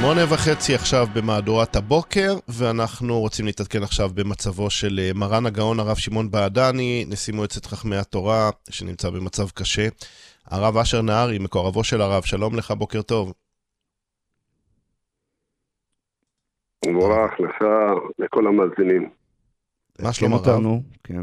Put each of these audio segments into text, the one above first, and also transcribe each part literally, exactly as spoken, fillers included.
שמונה וחצי עכשיו במהדורת הבוקר, ואנחנו רוצים להתעדכן עכשיו במצבו של מרן הגאון הרב שמעון בעדני, נשיא מועצת חכמי התורה, שנמצא במצב קשה. הרב אשר נהרי, מקורבו של הרב, שלום לך, בוקר טוב. מבורך לך, לכל המאזינים. מה שלום הרב? כן.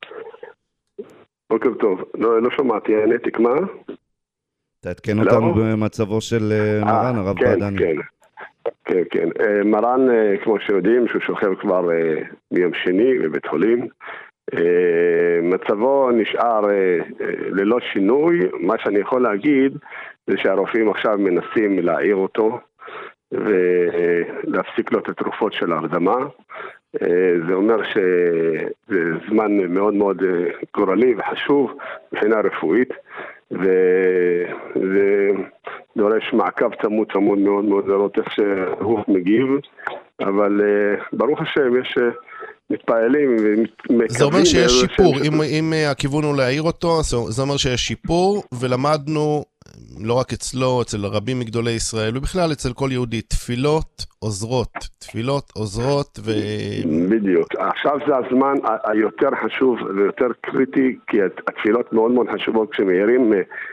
בוקר טוב. לא, לא שמעתי, העניתי, מה? תעדכן אותנו במצבו של מרן, הרב בעדני. כן, כן, כן. מרן, כמו שיודעים, שהוא שוכב כבר ביום שני בבית חולים. מצבו נשאר ללא שינוי. מה שאני יכול להגיד זה שהרופאים עכשיו מנסים להעיר אותו ולהפסיק לו את התרופות של ההרדמה. זה אומר שזה זמן מאוד מאוד גורלי וחשוב מבחינה רפואית, וזה דורש מעקב צמוד צמוד מאוד מאוד לראות איך שהרוח מגיב, אבל ברוך השם יש מתפעלים ומקווים. זה אומר שיש שיפור, אם, אם הכיוון הוא להעיר אותו, זה אומר שיש שיפור, ולמדנו לא רק אצלו, אצל רבים מגדולי ישראל, ובכלל אצל כל יהודי, תפילות עוזרות, תפילות עוזרות ו... בדיוק. עכשיו זה הזמן היותר חשוב ויותר קריטי, כי התפילות מאוד מאוד חשובות כשמאירים,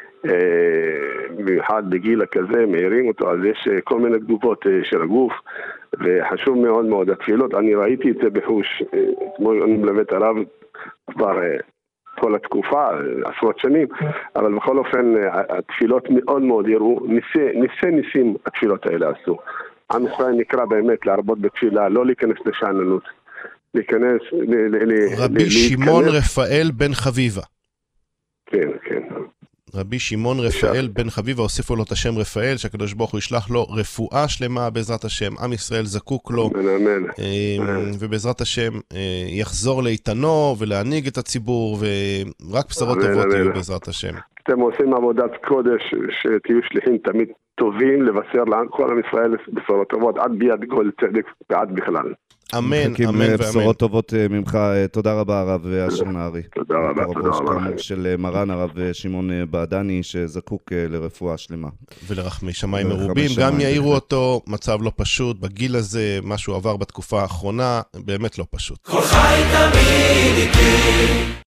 במיוחד בגיל כזה, מאירים אותו, אז יש כל מיני תגובות של הגוף, וחשוב מאוד מאוד התפילות. אני ראיתי את זה בחוש, כמו אני מלווה את הרב כבר כל התקופה, עשרות שנים, אבל בכל אופן התפילות מאוד מאוד יראו, ניסי, ניסי ניסים התפילות האלה עשו. עם ישראל נקרא באמת להרבות בתפילה, לא להיכנס לשעננות, להיכנס... רבי שמעון רפאל בן חביבה. כן, כן. רבי שמעון רפאל בן חביבה, הוסיפו לו את השם רפאל, שהקדוש ברוך הוא ישלח לו רפואה שלמה בעזרת השם. עם ישראל זקוק לו, ובעזרת השם יחזור לאיתנו ולהנהיג את הציבור, ורק בשורות טובות יהיו בעזרת השם. אתם עושים עבודת קודש, שתהיו שליחים תמיד טובים, לבשר לכל עם ישראל בשורות טובות, עד ביד כל צדק ועד בכלל. אמן, אמן ואמן. בשורות טובות ממך. תודה רבה הרב אשר נהרי. תודה רבה, תודה רבה. של מרן הרב שמעון בעדני, שזקוק לרפואה שלמה. ולרחמי שמיים מרובים. גם יעירו אותו, מצב לא פשוט, בגיל הזה, משהו עבר בתקופה האחרונה, באמת לא פשוט. כל חי תמיד איתי.